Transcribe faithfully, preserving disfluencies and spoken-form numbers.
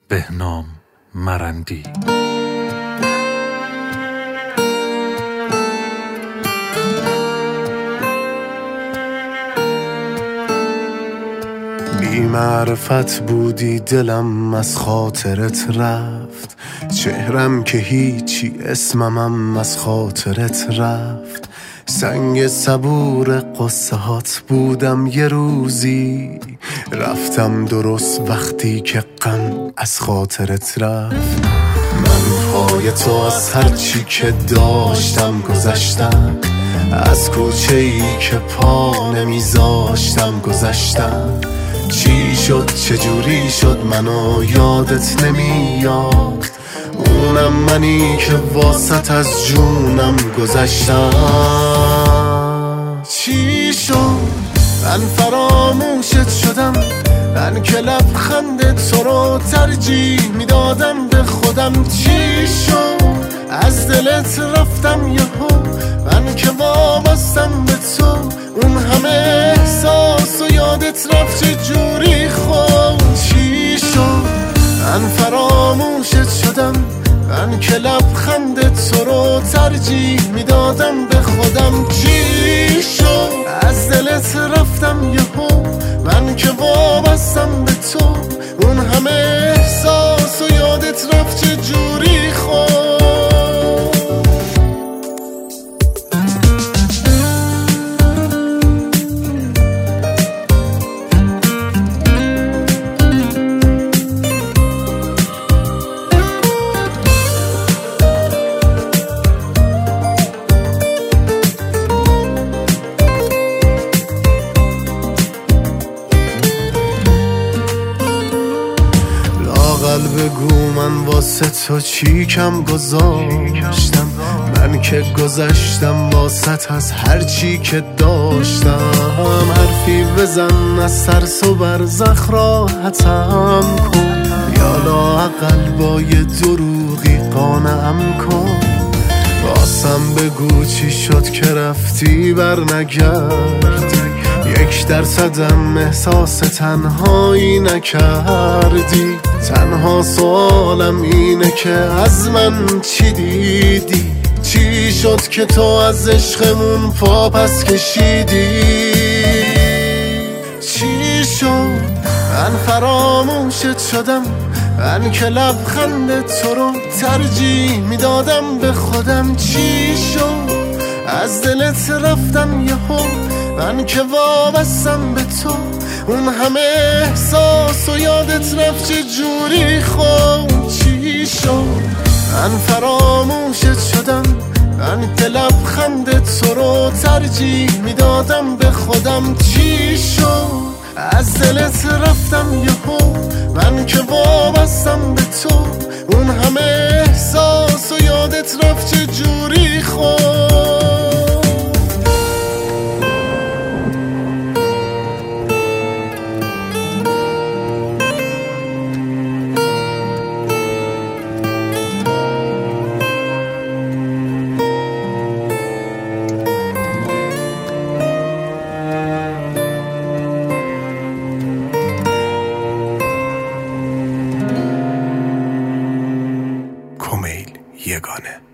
بهنام مرندی. بی معرفت بودی دلم از خاطرت رفت، چهرم که هیچی اسممم از خاطرت رفت. سنگ صبور قصه هات بودم یه روزی، رفتم درست وقتی که غم از خاطرت رفت. من پای تو از هرچی که داشتم گذشتم، از کوچه ای که پا نمیذاشتم گذشتم. چی شد چجوری شد منو یادت نمیاد، اونم منی که واسط از جونم گذشتم. چی شد من فراموشت شدم، من که لبخند تو رو ترجیح میدادم به خودم. چی شد از دلت رفتم یهو، من که وابستم به تو. اون همه احساس و یادت رفت چجوری خود. چی شد من فراموشت شدم، من که لبخند تو رو ترجیح میدادم به خودم. چی شد از دلت رفتم یهو، من که وابستم به تو. اون همه احساس و یادت رفت چجوری خود. بگو من واسه تو چی کم گذاشتم، من که گذشتم واسط از هر چی که داشتم. حرفی بزن از ترس و برزخ راحتم کن، یا لااقل با یه دروغی قانعم کن. واسم بگو چی شد که رفتی بر نگردی، یک درصدم احساس تنهایی نکردی. تنها سوالم اینه که از من چی دیدی، چی شد که تو از عشقمون پا پس کشیدی. چی شد من فراموشت شدم، من که لبخند تو رو ترجیح میدادم به خودم. چی شد از دلت رفتم یهو، من که وابستم به تو. اون همه احساس و یادت رفت چجوری خود. چی شد من فراموشت شدم، من که لبخند تو رو ترجیح میدادم به خودم. چی شد از دلت رفتم یهو، من که وابستم به تو. اون همه احساس و یادت رفت چجوری خود. کمیل یگانه.